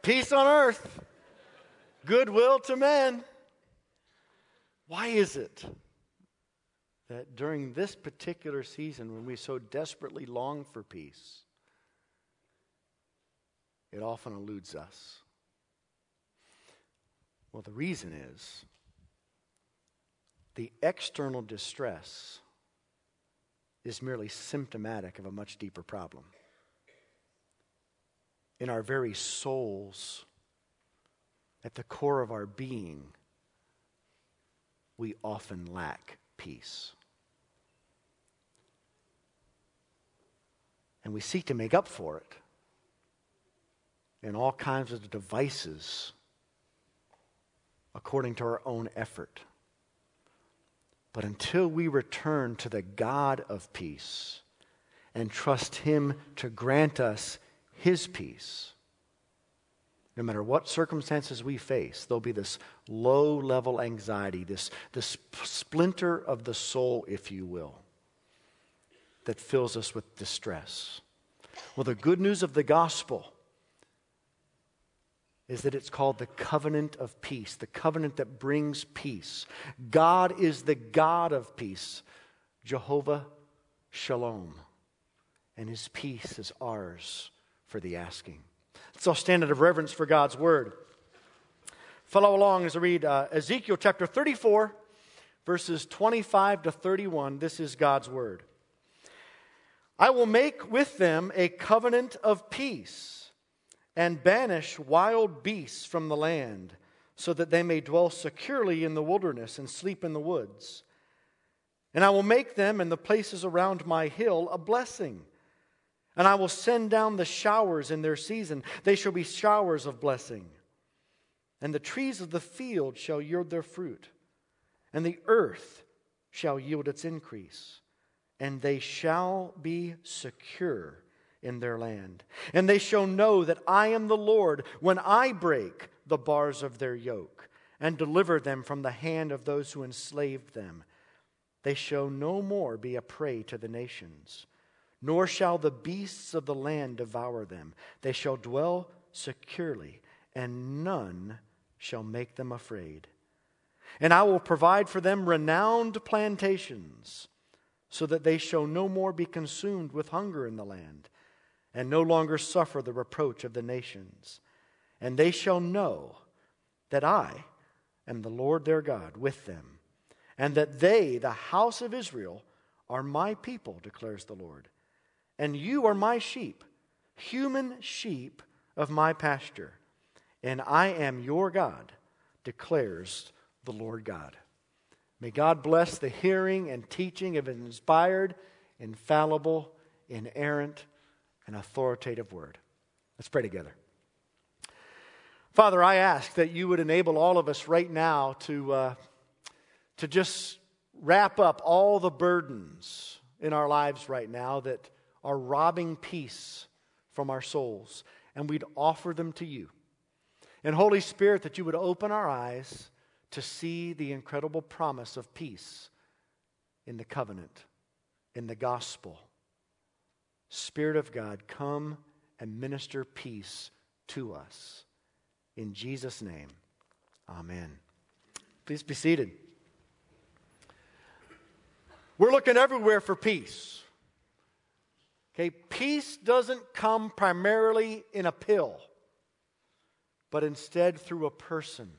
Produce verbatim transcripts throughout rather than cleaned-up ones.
peace on earth, goodwill to men. Why is it that during this particular season, when we so desperately long for peace, it often eludes us? Well, the reason is the external distress is merely symptomatic of a much deeper problem. In our very souls, at the core of our being, we often lack peace. And we seek to make up for it in all kinds of devices according to our own effort. But until we return to the God of peace and trust Him to grant us His peace, no matter what circumstances we face, there'll be this low-level anxiety, this, this splinter of the soul, if you will, that fills us with distress. Well, the good news of the gospel is that it's called the covenant of peace, the covenant that brings peace. God is the God of peace, Jehovah Shalom, and His peace is ours for the asking. Let's all stand out of reverence for God's word. Follow along as I read uh, Ezekiel chapter thirty-four, verses twenty-five to thirty-one. This is God's word. I will make with them a covenant of peace and banish wild beasts from the land, so that they may dwell securely in the wilderness and sleep in the woods. And I will make them and the places around my hill a blessing. And I will send down the showers in their season. They shall be showers of blessing. And the trees of the field shall yield their fruit. And the earth shall yield its increase. And they shall be secure in their land. And they shall know that I am the Lord when I break the bars of their yoke and deliver them from the hand of those who enslaved them. They shall no more be a prey to the nations, nor shall the beasts of the land devour them. They shall dwell securely, and none shall make them afraid. And I will provide for them renowned plantations, so that they shall no more be consumed with hunger in the land, and no longer suffer the reproach of the nations. And they shall know that I am the Lord their God with them, and that they, the house of Israel, are my people, declares the Lord. And you are my sheep, human sheep of my pasture. And I am your God, declares the Lord God. May God bless the hearing and teaching of an inspired, infallible, inerrant, and authoritative word. Let's pray together. Father, I ask that you would enable all of us right now to, uh, to just wrap up all the burdens in our lives right now that are robbing peace from our souls, and we'd offer them to you. And Holy Spirit, that you would open our eyes to see the incredible promise of peace in the covenant, in the gospel. Spirit of God, come and minister peace to us. In Jesus' name, amen. Please be seated. We're looking everywhere for peace. Okay, peace doesn't come primarily in a pill, but instead through a person.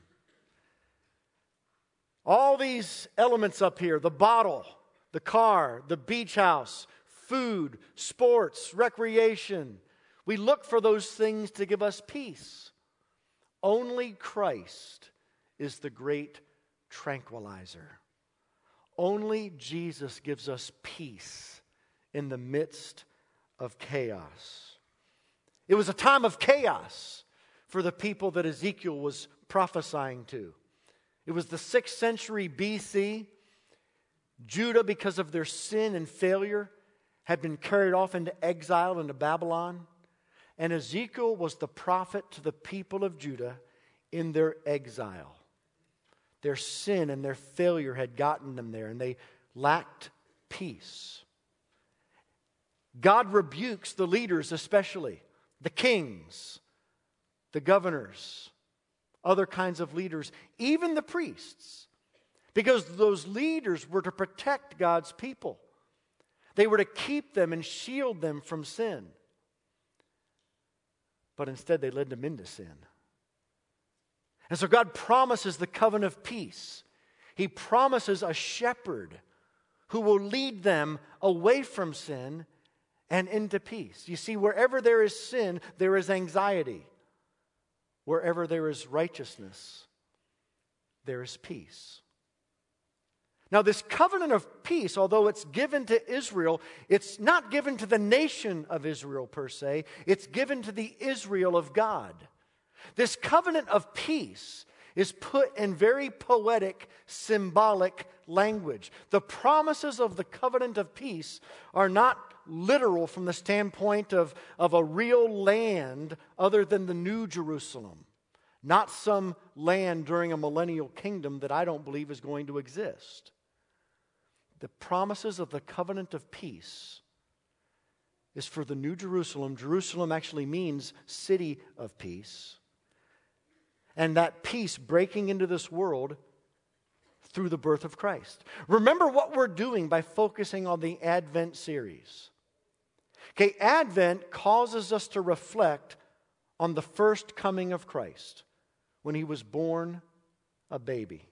All these elements up here, the bottle, the car, the beach house, food, sports, recreation, we look for those things to give us peace. Only Christ is the great tranquilizer. Only Jesus gives us peace in the midst of chaos. It was a time of chaos for the people that Ezekiel was prophesying to. It was the sixth century B C. Judah, because of their sin and failure, had been carried off into exile into Babylon. And Ezekiel was the prophet to the people of Judah in their exile. Their sin and their failure had gotten them there, and they lacked peace. God rebukes the leaders, especially the kings, the governors, other kinds of leaders, even the priests, because those leaders were to protect God's people. They were to keep them and shield them from sin. But instead they led them into sin. And so God promises the covenant of peace. He promises a shepherd who will lead them away from sin and into peace. You see, wherever there is sin, there is anxiety. Wherever there is righteousness, there is peace. Now, this covenant of peace, although it's given to Israel, it's not given to the nation of Israel per se. It's given to the Israel of God. This covenant of peace is put in very poetic, symbolic language. The promises of the covenant of peace are not literal from the standpoint of, of a real land other than the New Jerusalem. Not some land during a millennial kingdom that I don't believe is going to exist. The promises of the covenant of peace is for the New Jerusalem. Jerusalem actually means city of peace. And that peace breaking into this world through the birth of Christ. Remember what we're doing by focusing on the Advent series. Okay, Advent causes us to reflect on the first coming of Christ when He was born a baby.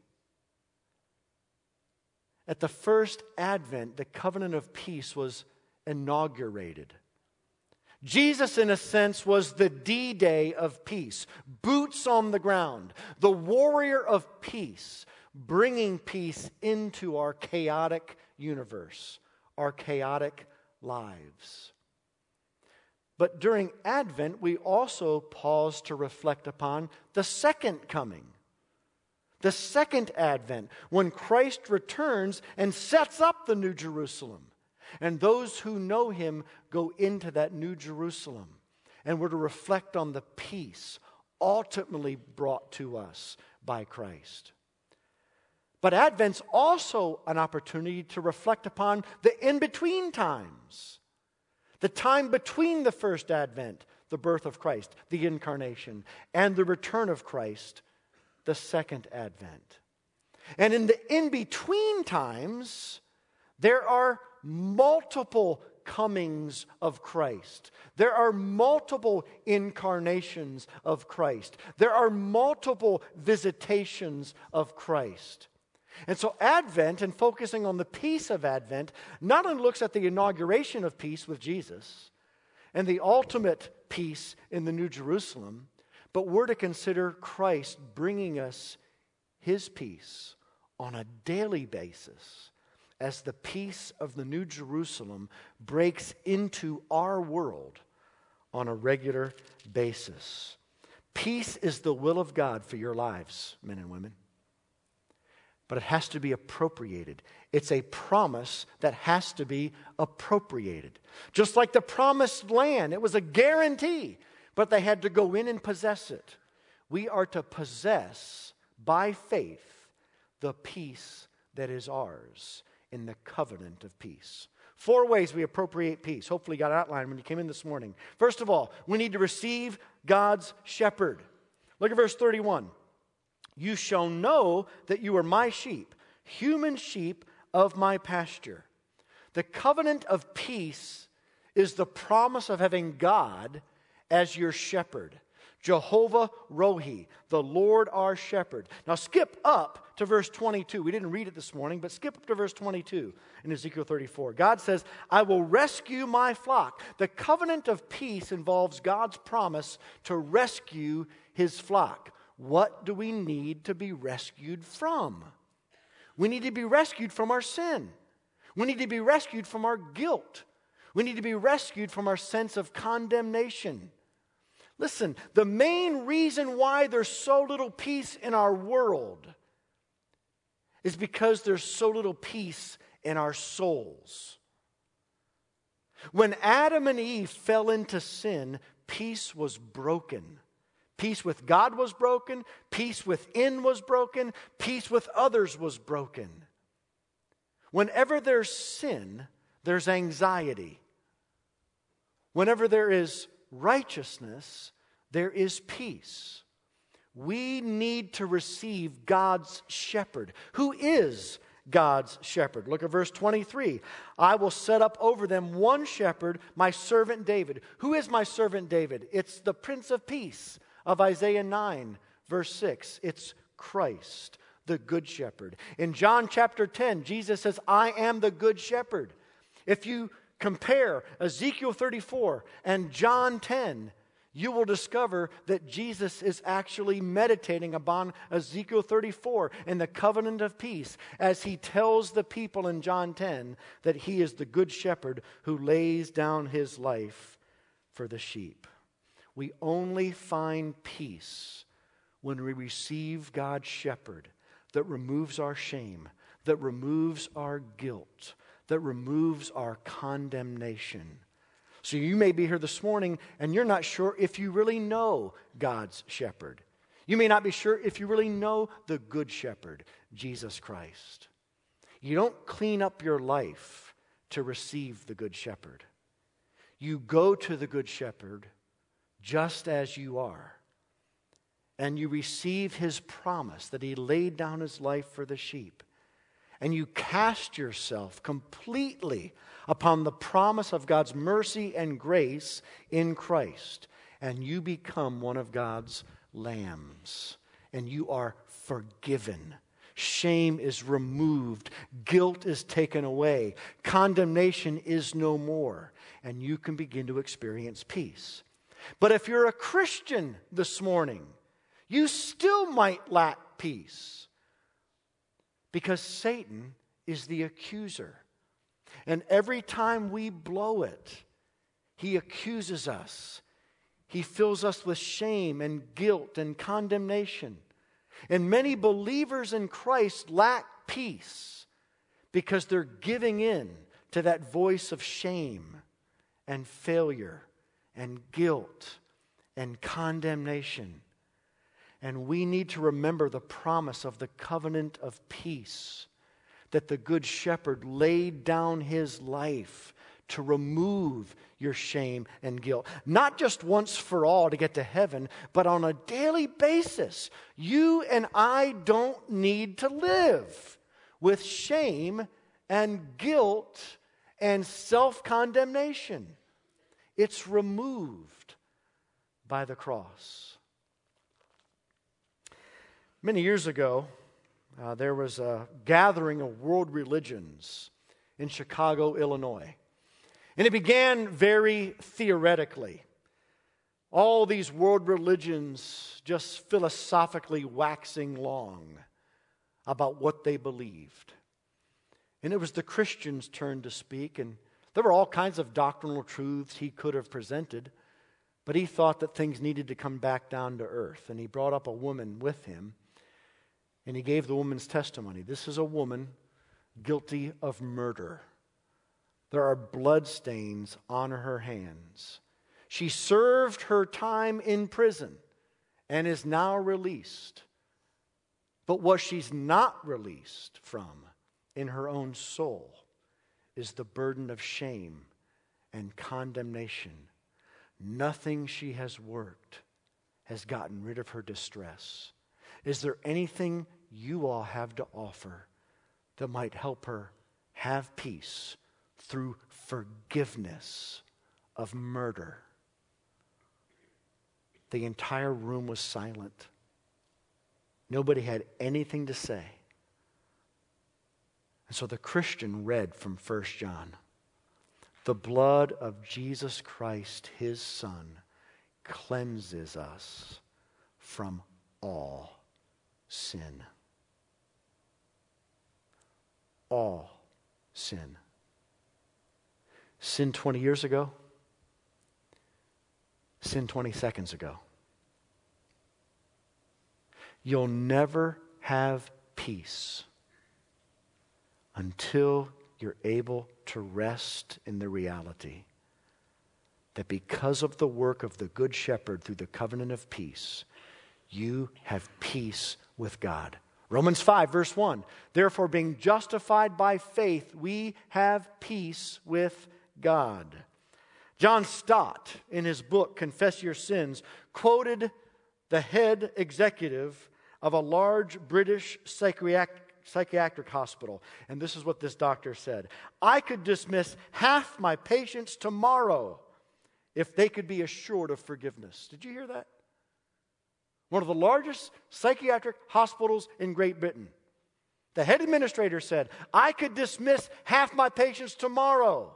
At the first Advent, the covenant of peace was inaugurated. Jesus, in a sense, was the D-Day of peace, boots on the ground, the warrior of peace, bringing peace into our chaotic universe, our chaotic lives. But during Advent, we also pause to reflect upon the second coming. The second Advent, when Christ returns and sets up the New Jerusalem. And those who know Him go into that New Jerusalem. And we're to reflect on the peace ultimately brought to us by Christ. But Advent's also an opportunity to reflect upon the in-between times. The time between the first Advent, the birth of Christ, the incarnation, and the return of Christ, the second Advent. And in the in-between times, there are multiple comings of Christ. There are multiple incarnations of Christ. There are multiple visitations of Christ. And so Advent, and focusing on the peace of Advent, not only looks at the inauguration of peace with Jesus and the ultimate peace in the New Jerusalem, but we're to consider Christ bringing us His peace on a daily basis as the peace of the New Jerusalem breaks into our world on a regular basis. Peace is the will of God for your lives, men and women. But it has to be appropriated. It's a promise that has to be appropriated. Just like the promised land, it was a guarantee, but they had to go in and possess it. We are to possess, by faith, the peace that is ours in the covenant of peace. Four ways we appropriate peace. Hopefully you got an outline when you came in this morning. First of all, we need to receive God's shepherd. Look at verse thirty-one. You shall know that you are my sheep, human sheep of my pasture. The covenant of peace is the promise of having God as your shepherd. Jehovah Rohi, the Lord our shepherd. Now skip up to verse twenty-two. We didn't read it this morning, but skip up to verse twenty-two in Ezekiel thirty-four. God says, I will rescue my flock. The covenant of peace involves God's promise to rescue His flock. What do we need to be rescued from? We need to be rescued from our sin. We need to be rescued from our guilt. We need to be rescued from our sense of condemnation. Listen, the main reason why there's so little peace in our world is because there's so little peace in our souls. When Adam and Eve fell into sin, peace was broken. Peace with God was broken. Peace within was broken. Peace with others was broken. Whenever there's sin, there's anxiety. Whenever there is righteousness, there is peace. We need to receive God's shepherd. Who is God's shepherd? Look at verse twenty-three. I will set up over them one shepherd, my servant David. Who is my servant David? It's the Prince of Peace of Isaiah nine, verse six. It's Christ, the Good Shepherd. In John chapter ten, Jesus says, I am the Good Shepherd. If you compare Ezekiel thirty-four and John ten, you will discover that Jesus is actually meditating upon Ezekiel thirty-four and the covenant of peace as he tells the people in John ten that he is the good shepherd who lays down his life for the sheep. We only find peace when we receive God's shepherd that removes our shame, that removes our guilt, that removes our condemnation. So you may be here this morning and you're not sure if you really know God's shepherd. You may not be sure if you really know the good shepherd, Jesus Christ. You don't clean up your life to receive the good shepherd. You go to the good shepherd just as you are. And you receive his promise that he laid down his life for the sheep. And you cast yourself completely upon the promise of God's mercy and grace in Christ. And you become one of God's lambs. And you are forgiven. Shame is removed. Guilt is taken away. Condemnation is no more. And you can begin to experience peace. But if you're a Christian this morning, you still might lack peace. Because Satan is the accuser. And every time we blow it, he accuses us. He fills us with shame and guilt and condemnation. And many believers in Christ lack peace because they're giving in to that voice of shame and failure and guilt and condemnation. And we need to remember the promise of the covenant of peace, that the Good Shepherd laid down his life to remove your shame and guilt. Not just once for all to get to heaven, but on a daily basis. You and I don't need to live with shame and guilt and self-condemnation. It's removed by the cross. Many years ago, uh, there was a gathering of world religions in Chicago, Illinois. And it began very theoretically. All these world religions just philosophically waxing long about what they believed. And it was the Christian's turn to speak, and there were all kinds of doctrinal truths he could have presented, but he thought that things needed to come back down to earth. And he brought up a woman with him. And he gave the woman's testimony. This is a woman guilty of murder. There are bloodstains on her hands. She served her time in prison and is now released. But what she's not released from in her own soul is the burden of shame and condemnation. Nothing she has worked has gotten rid of her distress. Is there anything you all have to offer that might help her have peace through forgiveness of murder? The entire room was silent. Nobody had anything to say. And so the Christian read from First John. The blood of Jesus Christ, his Son, cleanses us from all sin. All sin. Sin twenty years ago. Sin twenty seconds ago. You'll never have peace until you're able to rest in the reality that because of the work of the Good Shepherd through the covenant of peace, you have peace with God. Romans five, verse one. Therefore, being justified by faith, we have peace with God. John Stott, in his book, Confess Your Sins, quoted the head executive of a large British psychiatric psychiatric hospital. And this is what this doctor said: I could dismiss half my patients tomorrow if they could be assured of forgiveness. Did you hear that? One of the largest psychiatric hospitals in Great Britain. The head administrator said, I could dismiss half my patients tomorrow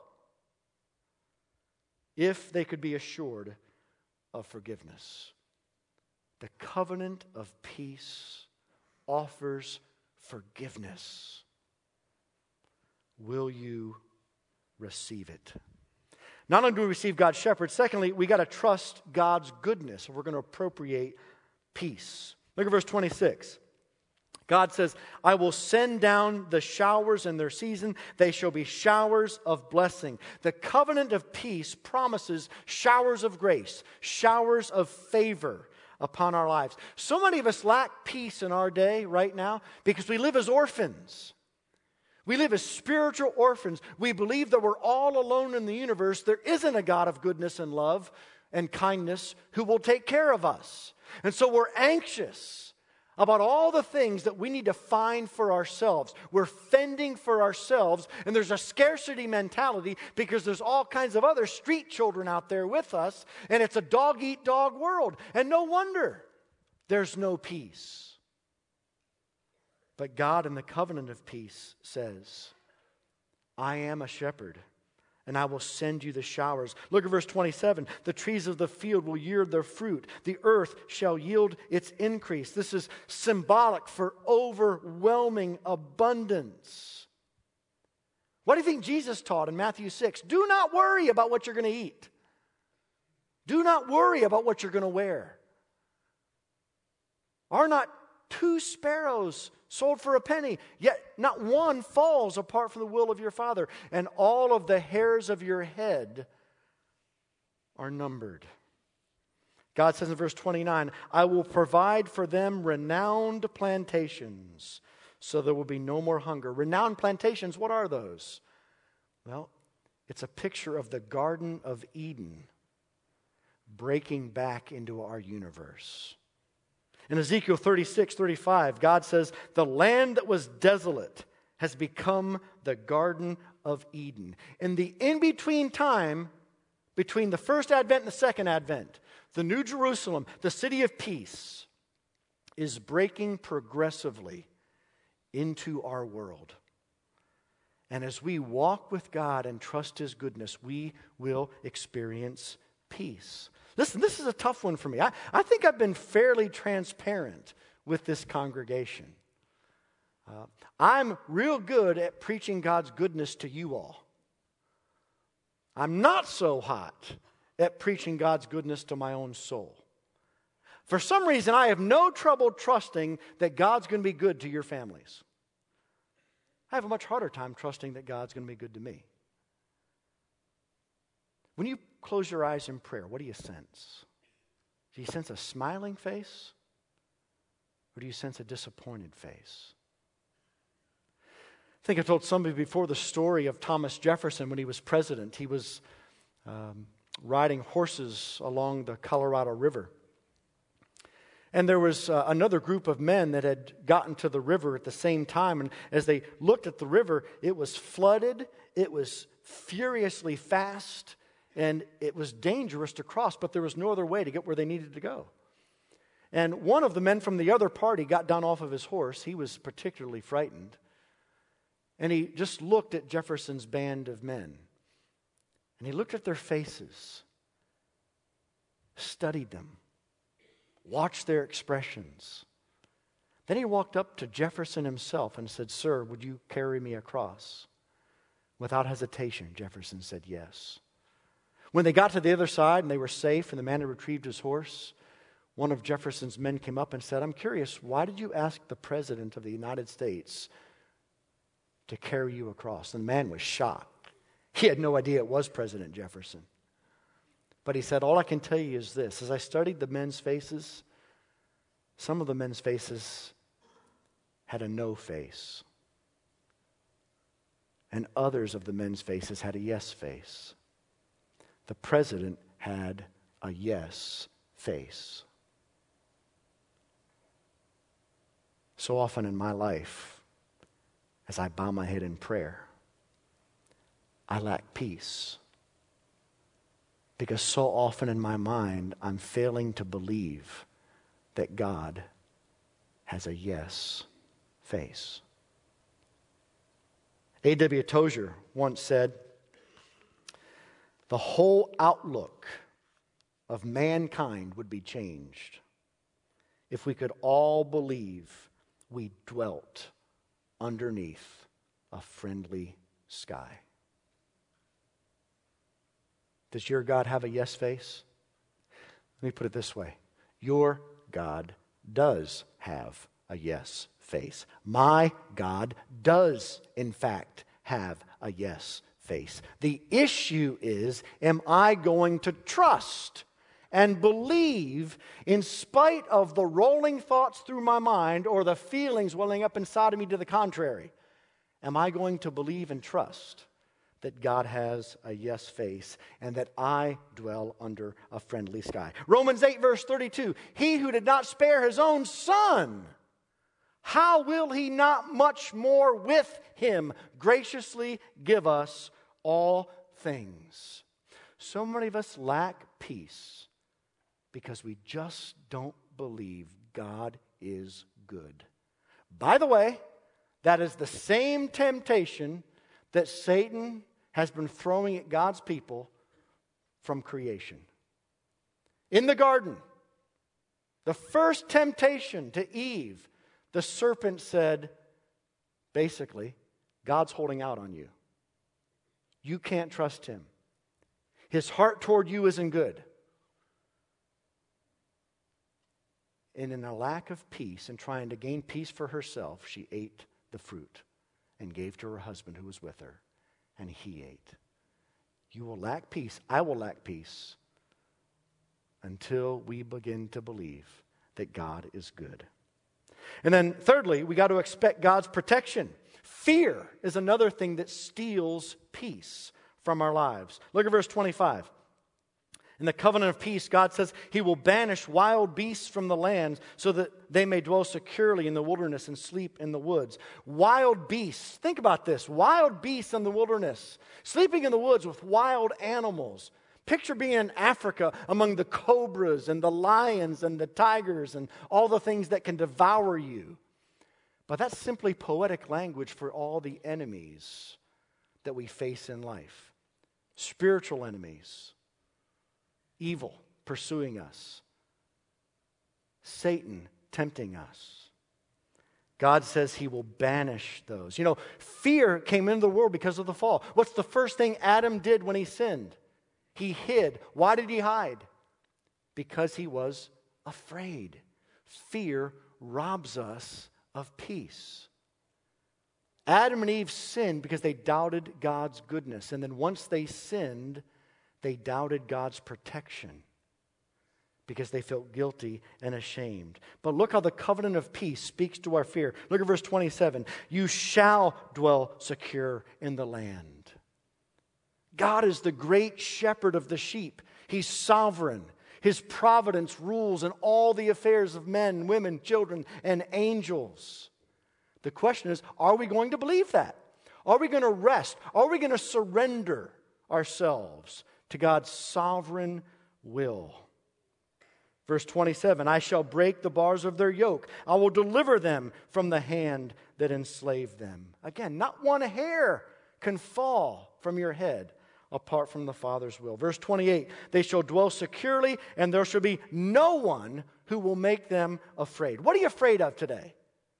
if they could be assured of forgiveness. The covenant of peace offers forgiveness. Will you receive it? Not only do we receive God's shepherd, secondly, we got to trust God's goodness. We're going to appropriate peace. Look at verse twenty-six. God says, I will send down the showers in their season. They shall be showers of blessing. The covenant of peace promises showers of grace, showers of favor upon our lives. So many of us lack peace in our day right now because we live as orphans. We live as spiritual orphans. We believe that we're all alone in the universe. There isn't a God of goodness and love and kindness who will take care of us. And so we're anxious about all the things that we need to find for ourselves. We're fending for ourselves, and there's a scarcity mentality because there's all kinds of other street children out there with us, and it's a dog-eat-dog world. And no wonder there's no peace. But God in the covenant of peace says, I am a shepherd, and I will send you the showers. Look at verse twenty-seven. The trees of the field will yield their fruit. The earth shall yield its increase. This is symbolic for overwhelming abundance. What do you think Jesus taught in Matthew six? Do not worry about what you're going to eat. Do not worry about what you're going to wear. Are not two sparrows sold for a penny, yet not one falls apart from the will of your Father, and all of the hairs of your head are numbered. God says in verse twenty-nine, I will provide for them renowned plantations, so there will be no more hunger. Renowned plantations, what are those? Well, it's a picture of the Garden of Eden breaking back into our universe. In Ezekiel thirty-six, thirty-five, God says, the land that was desolate has become the Garden of Eden. In the in-between time, between the first advent and the second advent, the New Jerusalem, the city of peace, is breaking progressively into our world. And as we walk with God and trust His goodness, we will experience peace. Listen, this is a tough one for me. I, I think I've been fairly transparent with this congregation. Uh, I'm real good at preaching God's goodness to you all. I'm not so hot at preaching God's goodness to my own soul. For some reason, I have no trouble trusting that God's going to be good to your families. I have a much harder time trusting that God's going to be good to me. When you close your eyes in prayer, what do you sense? Do you sense a smiling face? Or do you sense a disappointed face? I think I told somebody before the story of Thomas Jefferson when he was president. He was um, riding horses along the Colorado River. And there was uh, another group of men that had gotten to the river at the same time. And as they looked at the river, it was flooded. It was furiously fast. And it was dangerous to cross, but there was no other way to get where they needed to go. And one of the men from the other party got down off of his horse. He was particularly frightened. And he just looked at Jefferson's band of men. And he looked at their faces, studied them, watched their expressions. Then he walked up to Jefferson himself and said, Sir, would you carry me across? Without hesitation, Jefferson said yes. When they got to the other side and they were safe and the man had retrieved his horse, one of Jefferson's men came up and said, I'm curious, why did you ask the President of the United States to carry you across? And the man was shocked. He had no idea it was President Jefferson. But he said, all I can tell you is this. As I studied the men's faces, some of the men's faces had a no face. And others of the men's faces had a yes face. the president had a yes face. So often in my life, as I bow my head in prayer, I lack peace. Because so often in my mind, I'm failing to believe that God has a yes face. A W Tozer once said, the whole outlook of mankind would be changed if we could all believe we dwelt underneath a friendly sky. Does your God have a yes face? Let me put it this way. Your God does have a yes face. My God does, in fact, have a yes face. The issue is, am I going to trust and believe in spite of the rolling thoughts through my mind or the feelings welling up inside of me to the contrary? Am I going to believe and trust that God has a yes face and that I dwell under a friendly sky? Romans eight verse thirty-two, he who did not spare his own son, how will he not much more with him graciously give us all things? So many of us lack peace because we just don't believe God is good. By the way, that is the same temptation that Satan has been throwing at God's people from creation. In the garden, the first temptation to Eve, the serpent said, basically, God's holding out on you. You can't trust him. His heart toward you isn't good. And in a lack of peace and trying to gain peace for herself, she ate the fruit and gave to her husband who was with her, and he ate. You will lack peace. I will lack peace until we begin to believe that God is good. And then thirdly, we got to expect God's protection. Fear is another thing that steals peace from our lives. Look at verse twenty-five. In the covenant of peace, God says he will banish wild beasts from the land so that they may dwell securely in the wilderness and sleep in the woods. Wild beasts. Think about this. Wild beasts in the wilderness. Sleeping in the woods with wild animals. Picture being in Africa among the cobras and the lions and the tigers and all the things that can devour you. But that's simply poetic language for all the enemies that we face in life. Spiritual enemies. Evil pursuing us. Satan tempting us. God says he will banish those. You know, fear came into the world because of the fall. What's the first thing Adam did when he sinned? He hid. Why did he hide? Because he was afraid. Fear robs us of peace. Adam and Eve sinned because they doubted God's goodness. And then once they sinned, they doubted God's protection because they felt guilty and ashamed. But look how the covenant of peace speaks to our fear. Look at verse twenty-seven. You shall dwell secure in the land. God is the great shepherd of the sheep. He's sovereign. His providence rules in all the affairs of men, women, children, and angels. The question is, are we going to believe that? Are we going to rest? Are we going to surrender ourselves to God's sovereign will? Verse twenty-seven, I shall break the bars of their yoke. I will deliver them from the hand that enslaved them. Again, not one hair can fall from your head apart from the Father's will. Verse twenty-eight, they shall dwell securely, and there shall be no one who will make them afraid. What are you afraid of today?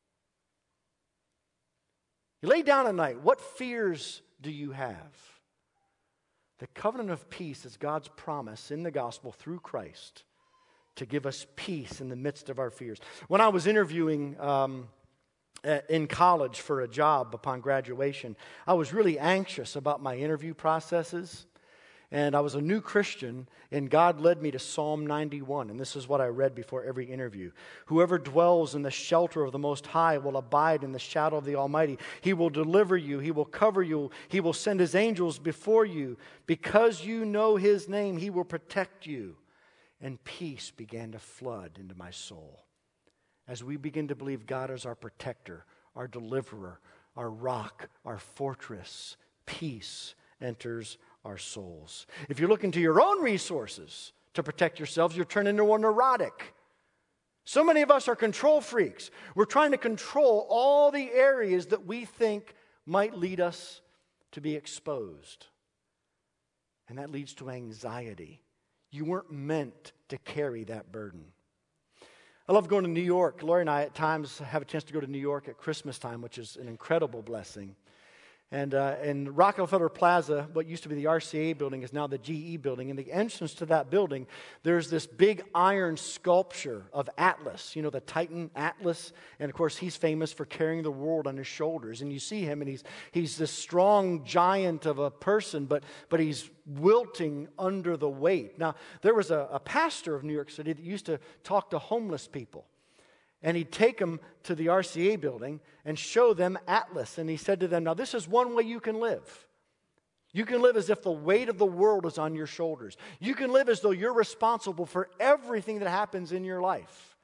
You lay down at night, what fears do you have? The covenant of peace is God's promise in the gospel through Christ to give us peace in the midst of our fears. When I was interviewing um, in college for a job upon graduation, I was really anxious about my interview processes. and I was a new Christian, and God led me to Psalm ninety-one, and this is what I read before every interview. Whoever dwells in the shelter of the Most High will abide in the shadow of the Almighty. He will deliver you. He will cover you. He will send His angels before you. Because you know His name, He will protect you. And peace began to flood into my soul. As we begin to believe God is our protector, our deliverer, our rock, our fortress, peace enters our souls. If you're looking to your own resources to protect yourselves, you're turning into a neurotic. So many of us are control freaks. We're trying to control all the areas that we think might lead us to be exposed. And that leads to anxiety. You weren't meant to carry that burden. I love going to New York. Lori and I at times have a chance to go to New York at Christmas time, which is an incredible blessing. And uh, in Rockefeller Plaza, what used to be the R C A building is now the G E building. In the entrance to that building, there's this big iron sculpture of Atlas, you know, the Titan Atlas. And of course, he's famous for carrying the world on his shoulders. And you see him, and he's he's this strong giant of a person, but, but he's wilting under the weight. Now, there was a, a pastor of New York City that used to talk to homeless people. And he'd take them to the R C A building and show them Atlas. And he said to them, now this is one way you can live. You can live as if the weight of the world is on your shoulders. You can live as though you're responsible for everything that happens in your life.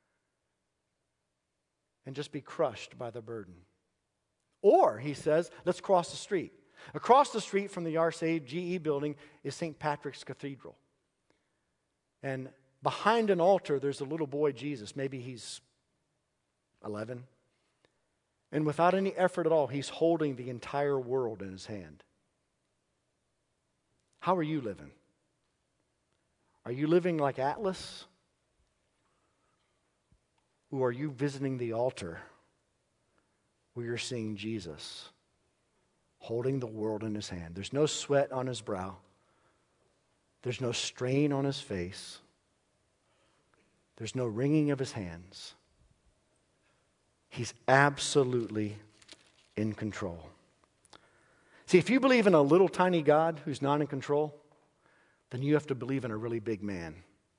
And just be crushed by the burden. Or, he says, let's cross the street. Across the street from the R C A G E building is Saint Patrick's Cathedral. And behind an altar, there's a little boy Jesus. Maybe he's eleven. And without any effort at all, he's holding the entire world in his hand. How are you living? Are you living like Atlas? Or are you visiting the altar where you're seeing Jesus holding the world in his hand? There's no sweat on his brow. There's no strain on his face. There's no wringing of his hands. He's absolutely in control. See, if you believe in a little tiny God who's not in control, then you have to believe in a really big man.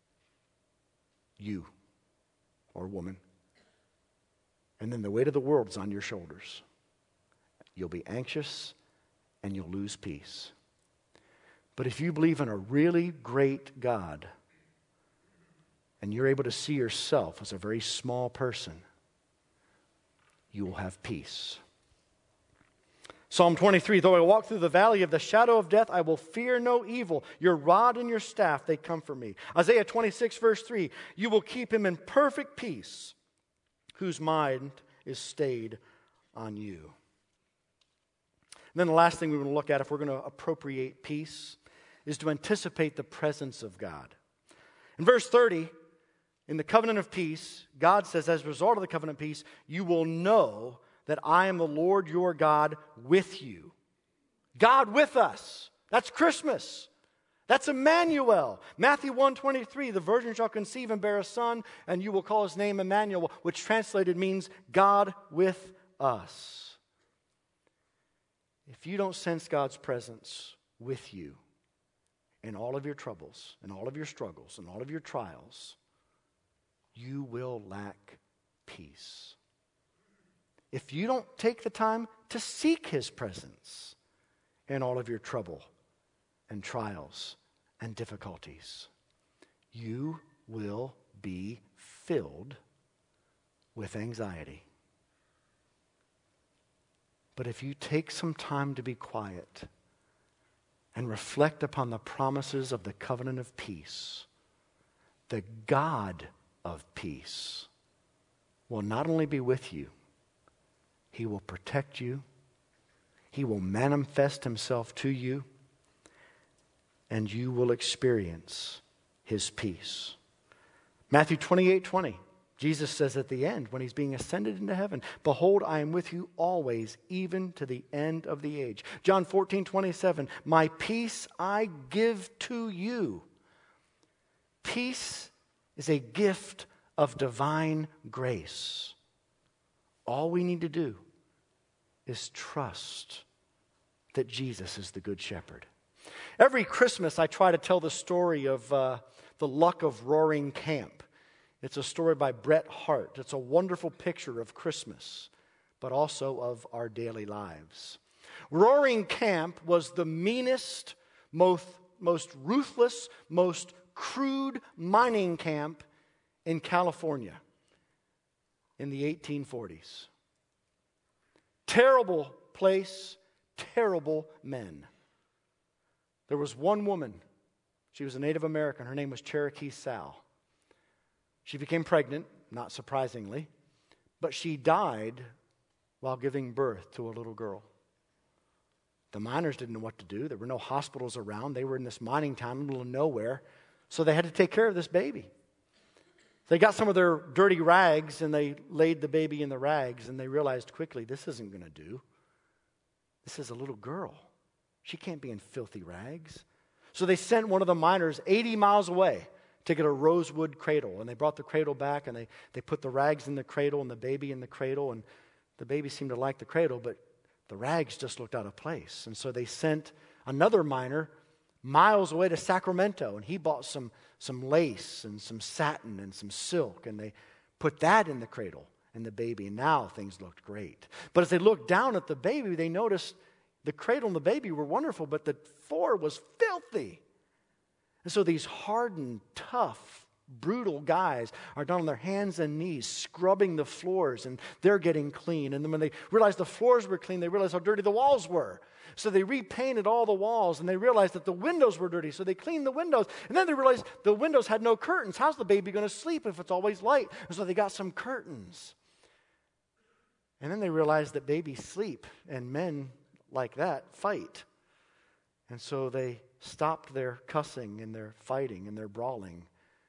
You or woman. And then the weight of the world is on your shoulders. You'll be anxious and you'll lose peace. But if you believe in a really great God, and you're able to see yourself as a very small person, you will have peace. Psalm twenty-three, though I walk through the valley of the shadow of death, I will fear no evil. Your rod and your staff, they comfort me. Isaiah twenty-six, verse three, you will keep him in perfect peace, whose mind is stayed on you. And then the last thing we want to look at, if we're going to appropriate peace, is to anticipate the presence of God. In verse thirty, in the covenant of peace, God says, as a result of the covenant of peace, you will know that I am the Lord your God with you. God with us. That's Christmas. That's Emmanuel. Matthew one twenty-three, the virgin shall conceive and bear a son, and you will call his name Emmanuel, which translated means God with us. If you don't sense God's presence with you in all of your troubles, in all of your struggles, in all of your trials, you will lack peace. If you don't take the time to seek his presence in all of your trouble and trials and difficulties, you will be filled with anxiety. But if you take some time to be quiet and reflect upon the promises of the covenant of peace, the God of peace will not only be with you, he will protect you, he will manifest himself to you, and you will experience his peace. Matthew twenty-eight twenty, Jesus says at the end, when he's being ascended into heaven, behold, I am with you always, even to the end of the age. John fourteen twenty-seven, my peace I give to you. Peace is a gift of divine grace. All we need to do is trust that Jesus is the Good Shepherd. Every Christmas, I try to tell the story of uh, the luck of Roaring Camp. It's a story by Bret Hart. It's a wonderful picture of Christmas, but also of our daily lives. Roaring Camp was the meanest, most, most ruthless, most crude mining camp in California in the eighteen forties. Terrible place, terrible men. There was one woman. She was a Native American. Her name was Cherokee Sal. She became pregnant, not surprisingly, but she died while giving birth to a little girl. The miners didn't know what to do. There were no hospitals around. They were in this mining town in the middle of nowhere, so they had to take care of this baby. They got some of their dirty rags, and they laid the baby in the rags, and they realized quickly, this isn't going to do. This is a little girl. She can't be in filthy rags. So they sent one of the miners eighty miles away to get a rosewood cradle. And they brought the cradle back, and they, they put the rags in the cradle and the baby in the cradle. And the baby seemed to like the cradle, but the rags just looked out of place. And so they sent another miner miles away to Sacramento, and he bought some, some lace and some satin and some silk, and they put that in the cradle and the baby. And now things looked great. But as they looked down at the baby, they noticed the cradle and the baby were wonderful, but the floor was filthy. And so these hardened, tough, brutal guys are down on their hands and knees scrubbing the floors, and they're getting clean. And then when they realized the floors were clean, they realized how dirty the walls were. So they repainted all the walls, and they realized that the windows were dirty, so they cleaned the windows. And then they realized the windows had no curtains. How's the baby going to sleep if it's always light? And so they got some curtains. And then they realized that babies sleep, and men like that fight. And so they stopped their cussing and their fighting and their brawling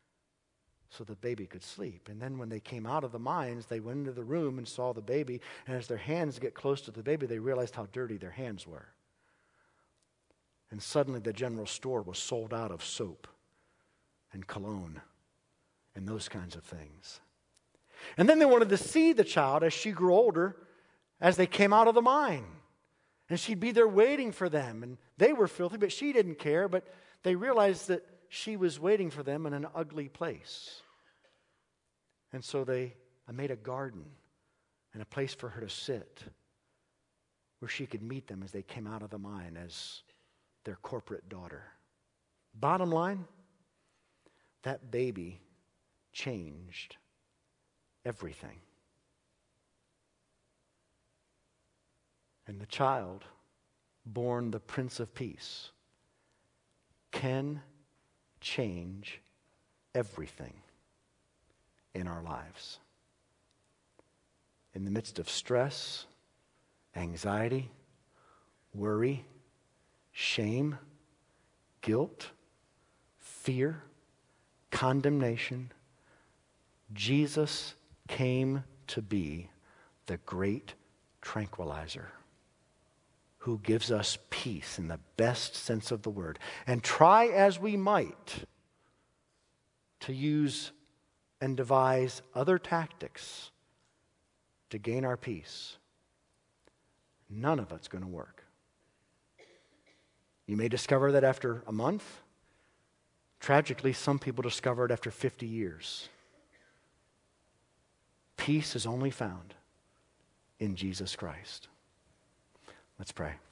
so the baby could sleep. And then when they came out of the mines, they went into the room and saw the baby. And as their hands get close to the baby, they realized how dirty their hands were. And suddenly the general store was sold out of soap and cologne and those kinds of things. And then they wanted to see the child as she grew older, as they came out of the mine. And she'd be there waiting for them. And they were filthy, but she didn't care. But they realized that she was waiting for them in an ugly place. And so they made a garden and a place for her to sit where she could meet them as they came out of the mine as their corporate daughter. Bottom line, that baby changed everything. And the child, born the Prince of Peace, can change everything in our lives. In the midst of stress, anxiety, worry, shame, guilt, fear, condemnation, Jesus came to be the great tranquilizer, who gives us peace in the best sense of the word. And try as we might to use and devise other tactics to gain our peace, none of it's going to work. You may discover that after a month. Tragically, some people discover it after fifty years. Peace is only found in Jesus Christ. Let's pray.